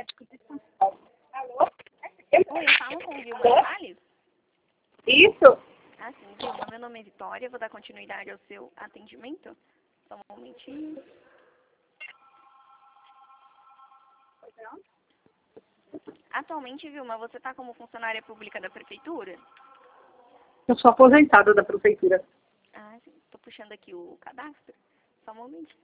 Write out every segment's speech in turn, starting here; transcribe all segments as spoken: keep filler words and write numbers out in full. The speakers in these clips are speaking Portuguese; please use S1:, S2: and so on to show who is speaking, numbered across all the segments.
S1: Oi, eu falo com Vilma Salles?
S2: Isso?
S1: Ah, sim, Vilma, meu nome é Vitória, vou dar continuidade ao seu atendimento. Só um momentinho. Atualmente, Vilma, você está como funcionária pública da prefeitura?
S2: Eu sou aposentada da prefeitura.
S1: Ah, sim, estou puxando aqui o cadastro. Só um momentinho.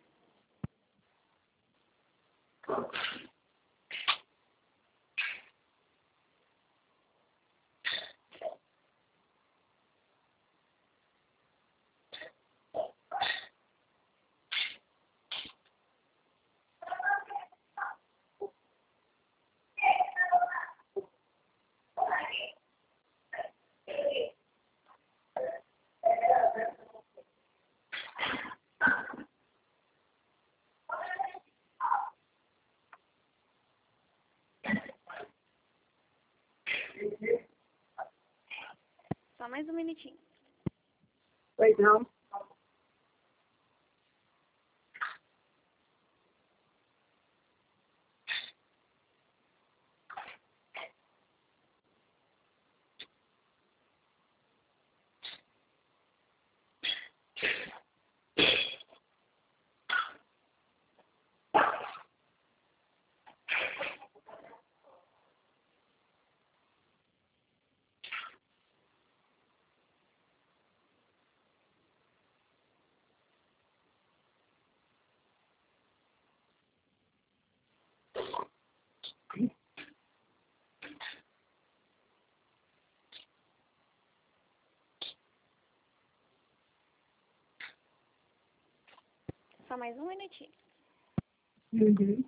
S1: Só mais um minutinho.
S2: Pois não.
S1: Só mais um minutinho.
S2: Uhum.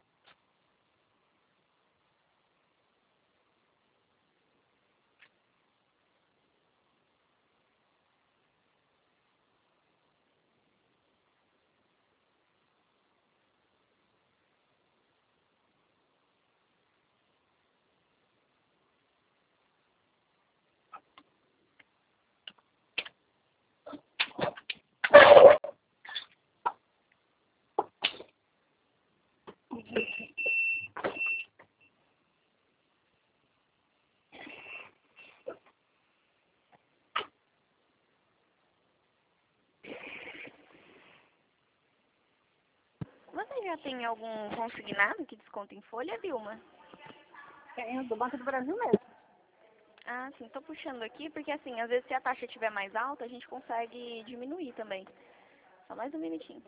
S1: Você já tem algum consignado que desconta em folha, Vilma?
S2: Tenho do Banco do Brasil mesmo.
S1: Ah, sim, tô puxando aqui, porque assim, às vezes se a taxa estiver mais alta, a gente consegue diminuir também. Só mais um minutinho.